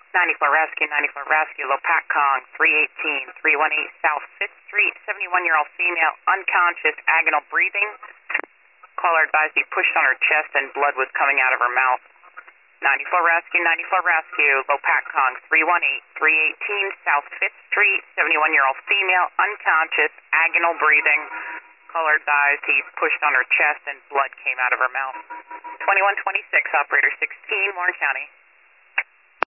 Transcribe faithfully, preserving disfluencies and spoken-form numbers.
ninety-four Rescue, ninety-four Rescue, Lopatcong, three eighteen, three eighteen South fifth Street, seventy-one-year-old female, unconscious, agonal breathing. Caller advised he pushed on her chest and blood was coming out of her mouth. ninety-four Rescue, ninety-four Rescue, Lopatcong, three eighteen, three eighteen South fifth Street, seventy-one-year-old female, unconscious, agonal breathing. Caller advised he pushed on her chest and blood came out of her mouth. twenty-one twenty-six, operator sixteen, Warren County.